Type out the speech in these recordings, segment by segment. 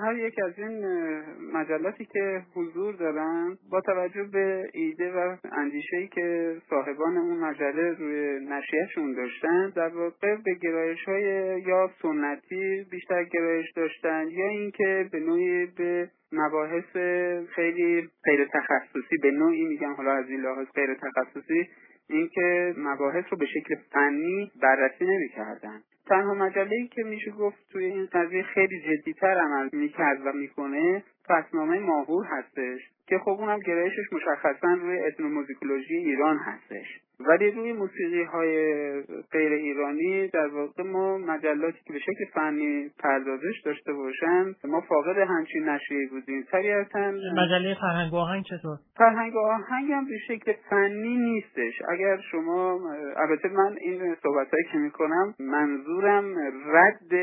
هر یک از این مجلاتی که حضور دارن با توجه به ایده و اندیشه‌ای که صاحبان اون مجله روی نشریه‌شون داشتن، در واقع به گرایش‌های یا سنتی بیشتر گرایش داشتن یا اینکه به نوعی به مباحث خیلی غیر تخصصی، به نوعی میگم حالا از این لحاظ غیر تخصصی، اینکه مباحث رو به شکل فنی بررسی نمی‌کردن. تنها مجله‌ای که میشه گفت توی این قضیه خیلی جدی‌تر عمل می‌کرد و می‌کنه فصلنامه ماهور هستش که خب اونم گرایشش مشخصاً روی etnomusicology ایران هستش. ولی روی موسیقی‌های غیر ایرانی در واقع ما مجلاتی که به شکل فنی پردازش داشته باشن ما فاقد همچین نشریه‌ای بودیم. طبیعتاً مجله فرهنگ و آهنگ چطور؟ فرهنگ و آهنگ هم به شکل فنی نیستش. اگر شما، البته من این صحبتایی که میکنم منظورم رد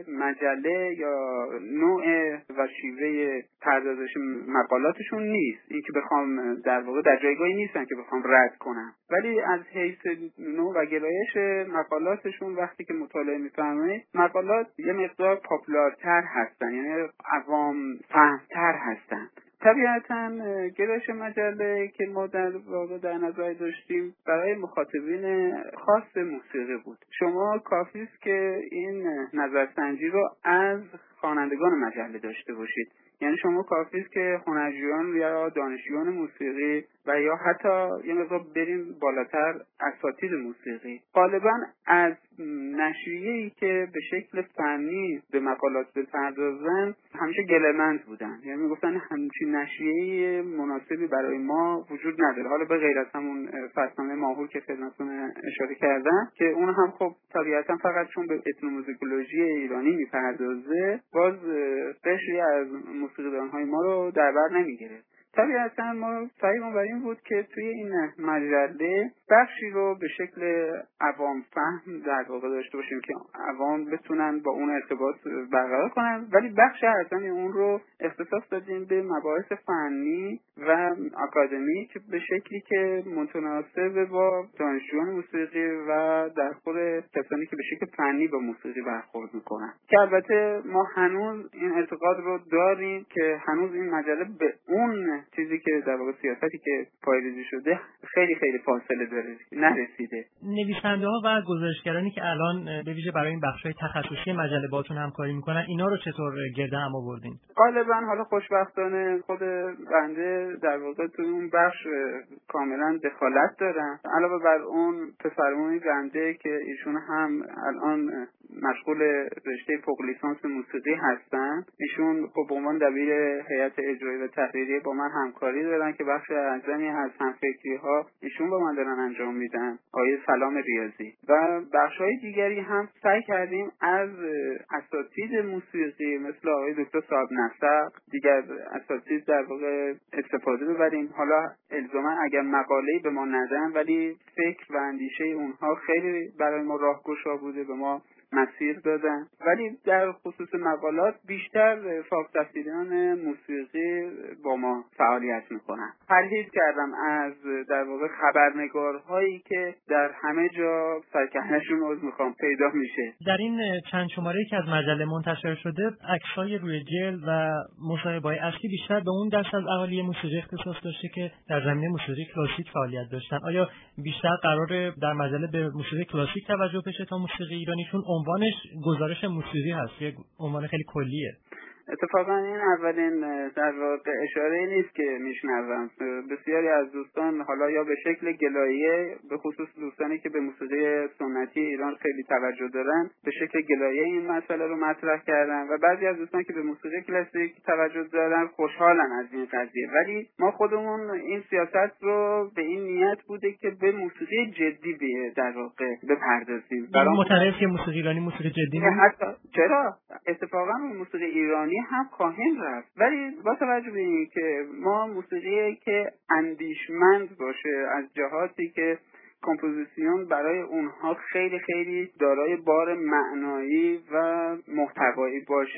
مجله یا نوع و شیوه پردازش مقالاتشون نیست، این که بخوام در واقع در جایگاهی نیستن که بخوام رد کنم، ولی از حیث نوع و گرایش مقالاتشون وقتی که مطالعه میفرمایید مقالات یه مقدار پاپولارتر هستن، یعنی عوام فهمتر هستن. طبیعتاً گرایش مجله که ما در واقع در نظر داشتیم برای مخاطبین خاص موسیقی بود. شما کافی است که این نظرسنجی رو از خوانندگان مجله داشته باشید، یعنی شما کافی است که هنرجویان یا دانشجویان موسیقی و یا حتی یه مقدار بریم بالاتر اساتید موسیقی غالبا از نشریه‌ای که به شکل فنی به مقالات بپردازن همیشه گله‌مند بودن، یعنی میگفتن همچین نشریه‌ای مناسبی برای ما وجود نداره، حالا به غیر از همون فصلنامه ماهور که خدمتتون اشاره کردم که اون هم خب طبیعتا فقط چون به etnomusicology ایرانی میپردازه باز قشری از موسیقیدان‌های ما رو در بر نمیگیره. طبیعتا ما سعیمون بر این بود که توی این مجله بخشی رو به شکل عوام فهم در واقع داشته باشیم که عوام بتونن با اون ارتباط برقرار کنن، ولی بخش اصلی اون رو اختصاص دادیم به مباحث فنی و آکادمیک به شکلی که متناسب با دانشجویان موسیقی و در خور کسانی که به شکل فنی با موسیقی برخورد میکنن، که البته ما هنوز این اعتقاد رو داریم که هنوز این مجله به اون چیزی که در واقع سیاستی که پایه‌ریزی شده خیلی خیلی فاصله داره، نرسیده. نویسنده‌ها و گزارشگرانی که الان به ویژه برای این بخش‌های تخصصی مجله باهاتون همکاری میکنن اینا رو چطور گرد هم آوردین؟ غالبا حالا خوشبختانه خود بنده در واقع تو اون بخش کاملا دخالت دارم، علاوه بر اون پسرموی بنده که ایشون هم الان مشغول رشته فوق لیسانس موسیقی هستن، ایشون خب به عنوان دبیر هیئت اجرایی و تحریریه با من همکاری دارن که بخش اعظمی از همفکری‌ها ایشون با من دارن انجام میدن، آقای سلام ریاضی، و بخش‌های دیگری هم سعی کردیم از اساتید موسیقی مثل آقای دکتر صاحب نسق، دیگر اساتید در واقع استفاده ببریم. حالا الزاما اگر مقاله‌ای به ما ندن ولی فکر و اندیشه اونها خیلی برای ما راهگشا بوده، به ما مسیر دادن، ولی در خصوص مقالات بیشتر فوق التحصیلان موسیقی با ما فعالیت میکنن. پرهیز کردم از در واقع خبرنگارهایی که در همه جا سرکهنشون عضو میخوام پیدا میشه. در این چند شماره‌ای که از مجله منتشر شده عکس‌های روی جلد و مصاحبه‌های اصلی بیشتر به اون دست از اهالی موسیقی اختصاص داشته که در زمینه موسیقی کلاسیک فعالیت داشتن. آیا بیشتر قراره در مجله به موسیقی کلاسیک توجه بشه تا موسیقی ایرانی، چون عنوانش گزارش موسیقی هست، یک عنوان خیلی کلیه؟ اتفاقا این اولین در واقع اشاره نیست که میشنوم. بسیاری از دوستان حالا یا به شکل گلایه، به خصوص دوستانی که به موسیقی سنتی ایران خیلی توجه دارن، به شکل گلایه این مسئله رو مطرح کردن و بعضی از دوستان که به موسیقی کلاسیک توجه دارن خوشحالن از این قضیه. ولی ما خودمون این سیاست رو به این نیت بوده که به موسیقی جدی در واقع بپردازیم. معترض که موسیقی ایرانی موسیقی جدی نیست؟ چرا؟ اتفاقا موسیقی ایرانی هم خواهیم رفت، ولی با توجه به این که ما موسیقی که اندیشمند باشه از جهاتی که کمپوزیسیون برای اونها خیلی خیلی دارای بار معنایی و محتوایی باشه،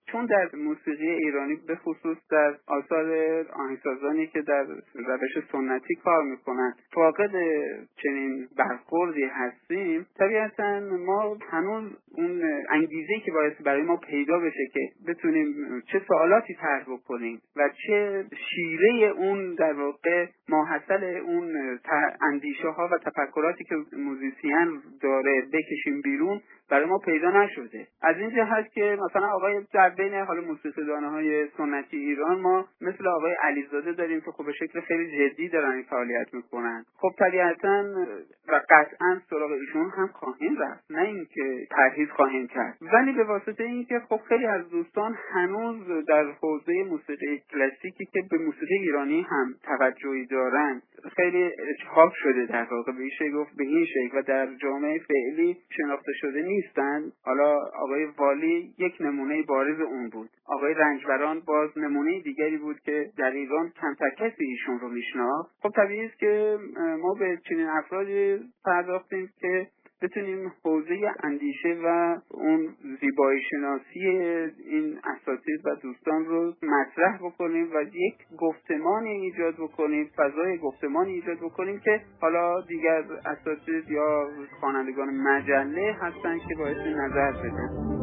چون در موسیقی ایرانی به خصوص در آثار آهنگسازانی که در روش سنتی کار میکنن فاقد چنین برخوردی هستیم، طبیعتا ما هنوز اون انگیزه‌ای که باید برای ما پیدا بشه که بتونیم چه سوالاتی طرح بکنیم و چه شیوه اون در واقع ماحصل اون اندیشه ها و تفکراتی که موزیسین داره بکشیم بیرون برای ما پیدا نشده. از این جهت که مثلا آقای در بین حال موسیقی‌دان‌های سنتی ایران ما مثل آقای علیزاده داریم که خب به شکل خیلی جدی دارن این فعالیت میکنن. خب طبیعتاً و قطعاً سراغ ایشون هم خواهیم رفت، نه اینکه پرهیز خواهیم کرد، ولی به واسطه اینکه خب خیلی از دوستان هنوز در حوزه موسیقی کلاسیکی که به موسیقی ایرانی هم توجهی دارن خیلی اجحاف شده در واقع به این شکل و در جامعه فعلی شناخته شده نیستند. حالا آقای والی یک نمونه بارز اون بود، آقای رنجبران باز نمونه دیگری بود که در ایران کمتر کسی ایشون رو میشناخت. خب طبیعی است که ما به چنین افرادی پرداختیم که بتونیم حوزه اندیشه و اون زیبایی شناسی این اساتید و دوستان رو مطرح بکنیم و یک گفتمانی ایجاد بکنیم، فضای گفتمانی ایجاد بکنیم که حالا دیگر اساتید یا خوانندگان مجله هستن که باید نظر بدن.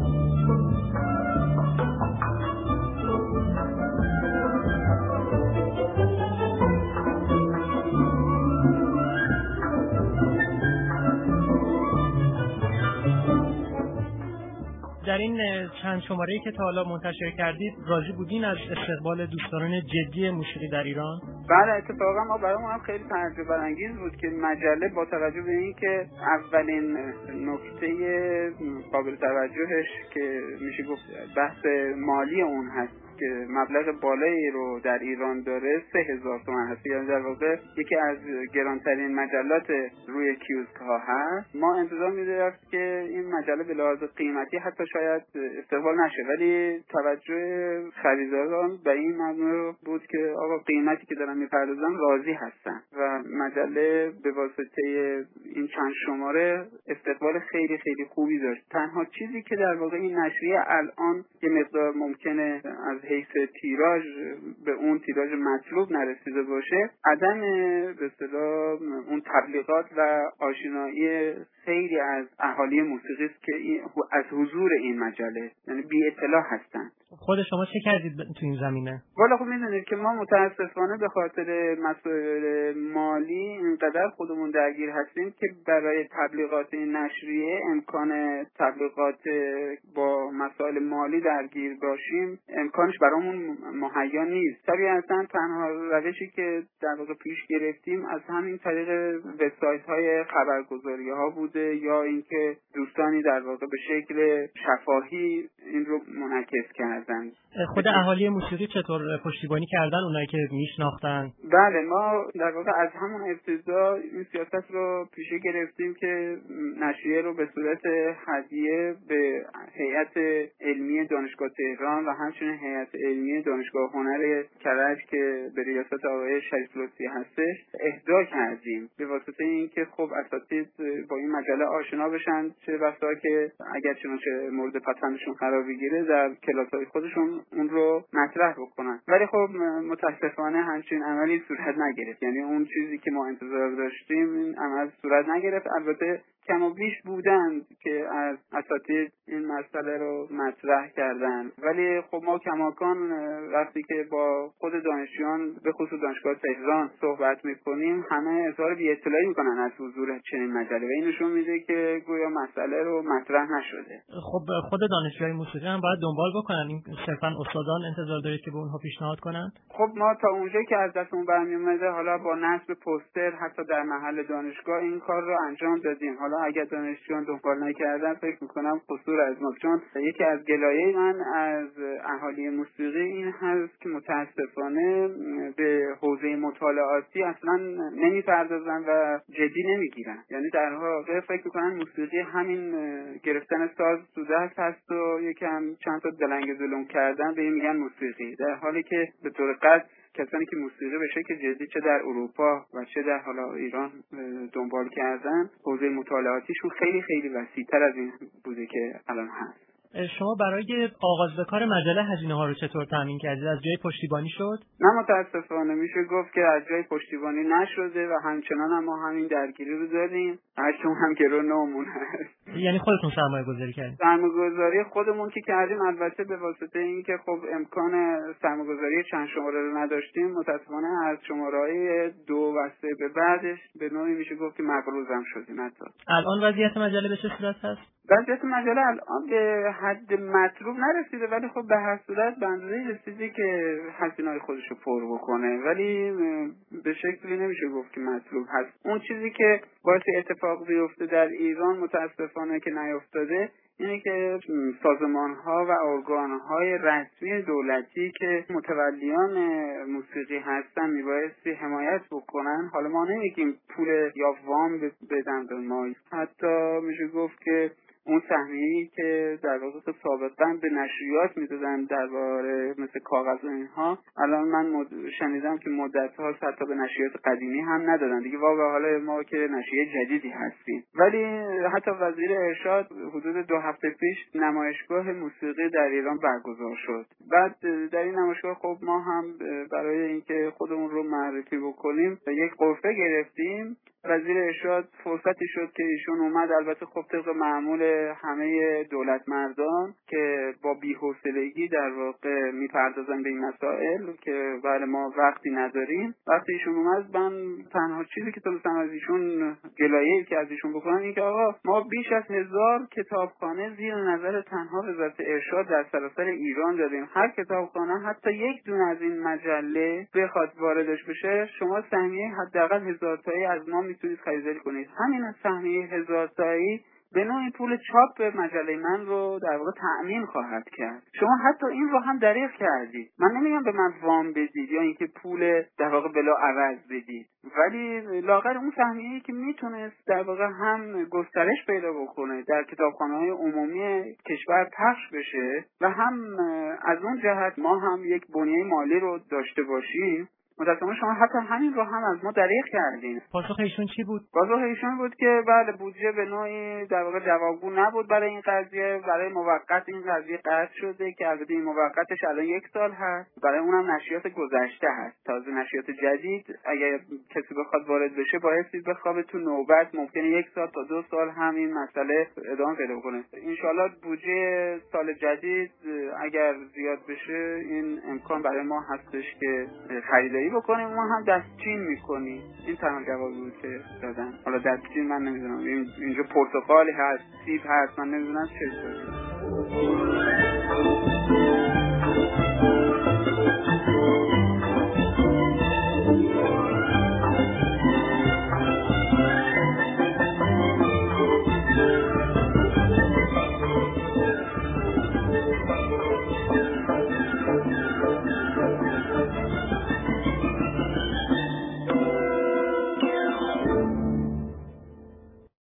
در این چند شماره‌ای که تا حالا منتشر کردید راضی بودین از استقبال دوستان جدی موسیقی در ایران؟ بله، اتفاقا ما برامون هم خیلی تعجب برانگیز بود که مجله با توجه به این که اولین نکته قابل توجهش که میشه گفت بحث مالی اون هست که مبلغ بالایی رو در ایران داره 3000 تومان هست، یعنی در واقع یکی از گرانترین مجلات روی کیوسک ها هست. ما انتظار می‌داشت که این مجله به لحاظ قیمتی حتی شاید استقبال نشه، ولی توجه خریداران به این موضوع بود که آقا قیمتی که دارن میپردازن راضی هستن و مجله به واسطه این چند شماره استقبال خیلی خیلی خوبی داشت. تنها چیزی که در واقع این نشریه الان یه مقدار ممکنه از حیث تیراژ به اون تیراژ مطلوب نرسیده باشه، عدم به اصطلاح اون تبلیغات و آشنایی خیلی از اهالی موسیقی است که از حضور این مجله یعنی بی اطلاع هستن. خود شما چه کردید تو این زمینه؟ والا خب میدونید که ما متاسفانه به خاطر مسائل مالی اینقدر خودمون درگیر هستیم که برای تبلیغات این نشریه امکان تبلیغات با مسائل مالی درگیر باشیم امکانش برامون مهیا نیست. طبیعتا تنها روشی که در واقع پیش گرفتیم از همین طریق وبسایت‌های خبرگزاری‌ها بوده یا اینکه دوستانی در واقع به شکل شفاهی این رو منعکس کردن. خود اهالی موسیقی چطور پشتیبانی کردن اونایی که میشناختن؟ بله، ما در واقع از همون ابتدا این سیاست رو پیشه گرفتیم که نشریه رو به صورت هدیه به هیئت علمی دانشگاه تهران و همچنین هیئت علمی دانشگاه هنر کرج که به ریاست آقای شریف لطفی هستش اهدا کردیم، به واسطه اینکه خب اساتید با این مجله آشنا بشن، چه بسا که اگر چنانچه مورد پسندشون قرار بگیره در کلاس‌های خودشون اون رو مطرح بکنن. ولی خب متاسفانه همچین عملی صورت نگرفت، یعنی اون چیزی که ما انتظار داشتیم این عمل صورت نگرفت. البته کم و بیش بودند که از اساتید این مسئله رو مطرح کردن، ولی خب ما کماکان وقتی که با خود دانشجویان به خصوص دانشگاه تهران صحبت میکنیم همه اظهار بی‌اطلاعی میکنن از حضور چنین مجله و این نشون میده که گویا مسئله رو مطرح نشده. خب خود دانشجوهای موسیقی هم باید دنبال بکنن، این صرفا استادان انتظار دارید که به اونها پیشنهاد کنن؟ خب ما تا اونجایی که از دستمون برمی اومده حالا با نصب پوستر حتی در محل دانشگاه این کار رو انجام دادیم. حالا اگر دانشجویان دنبال نکردن فکر میکنم قصور از ما، چون یکی از گلایه من از اهالی موسیقی این هست که متاسفانه به حوزه مطالعاتی اصلا نمیپردازن و جدی نمیگیرن، یعنی در واقع فکر میکنن موسیقی همین گرفتن ساز تو دست هست و یکم چند تا دلنگ زلم کردن به این میگن موسیقی، در حالی که به طور قطع کسانی که موسیقی به شکل جدی چه در اروپا و چه در حالا ایران دنبال کردن حوزه مطالعاتیشون خیلی خیلی وسیع‌تر از این بوده که الان هست. شما برای آغاز به کار مجله هزینه ها رو چطور تامین کردید؟ از جای پشتیبانی شد؟ نه متاسفانه میشه گفت که از جای پشتیبانی نشده و همچنان هم ما همین درگیری رو داریم. هرچون هم که رو نمونه هست. یعنی خودتون سرمایه گذاری کردید؟ سرمایه گذاری خودمون که کردیم، البته به واسطه اینکه خب امکان سرمایه گذاری چند شماره رو نداشتیم، متاسفانه از شماره‌های 2 و 3 به بعدش به نوعی میشه گفت که مقروض شدیم. حتی الان وضعیت مجله به چه صورت هست؟ وضعیت مجله الان به حد مطلوب نرسیده، ولی خب به هر صورت به اندازه‌ای رسیده که هزینه‌های خودش رو پر بکنه، ولی به شکلی نمیشه گفت که مطلوب هست. اون چیزی که باعث اتفاق بیفته در ایران متاسفانه که نیفتاده اینه که سازمان‌ها و ارگان‌های رسمی دولتی که متولیان موسیقی هستن میبایستی حمایت بکنن. حالا ما نمیگیم پول یا وام بدن به ما، حتی میشه گفت که اون سهمیه‌ای که در واقع سابقا به نشریات میدادن درباره مثل کاغذ و اینها، الان من شنیدم که مدت‌ها حتی به نشریات قدیمی هم ندادن دیگه. واقعا حالا ما که نشریه جدیدی هستیم، ولی حتی وزیر ارشاد حدود 2 هفته پیش نمایشگاه موسیقی در ایران برگزار شد. بعد در این نمایشگاه خب ما هم برای اینکه خودمون رو معرفی بکنیم یک غرفه گرفتیم. وزیر ارشاد فرصتی شد که ایشون اومد، البته خب طبق معمول همه دولت مردان که با بی‌حوصلگی در واقع میپردازن به این مسائل که بله ما وقتی نداریم. وقتی ایشون اومد من تنها چیزی که تونستم از ایشون گلایه‌ای که از ایشون بکنم این که آقا ما بیش از 1000 کتابخانه زیر نظر تنها وزارت ارشاد در سراسر ایران داریم. هر کتابخانه حتی یک دونه از این مجله بخواد واردش بشه، شما سهمیه حداقل 1000 تایی از ما میتونید خریداری کنید. همین از سهمیه 1000 تایی به نوعی پول چاپ مجله من رو در واقع تأمین خواهد کرد. شما حتی این رو هم دریغ کردید. من نمیگم به من وام بدید یا اینکه پول در واقع بلا عوض بدید، ولی لااقل اون سهمیه‌ای که میتونست در واقع هم گسترش پیدا بکنه، در کتابخانه‌های عمومی کشور پخش بشه و هم از اون جهت ما هم یک بنیه مالی رو داشته باشیم، متأسفانه شما حتی همین رو هم از ما دریغ کردین. پاسخ ایشون چی بود؟ پاسخ ایشون بود که بله بودجه به نوعی در واقع جوابگو نبود برای این قضیه، برای موقت این قضیه قطع شده که البته این موقتش الان 1 سال هست، برای اونم نشریات گذشته هست. تازه نشریات جدید اگر کسی بخواد وارد بشه بایستی بخوابه تو نوبت، ممکنه 1 سال تا 2 سال هم این مسئله ادامه پیدا کنه. ان شاءالله بودجه سال جدید اگر زیاد بشه این امکان برای ما هستش که خریداری بکنیم، ما هم دستچین میکنیم. این تنها جوابی بود که دادن. حالا دستچین من نمیدونم، اینجا پرتقالی هست، سیب هست، من نمیدونم چه چیزی.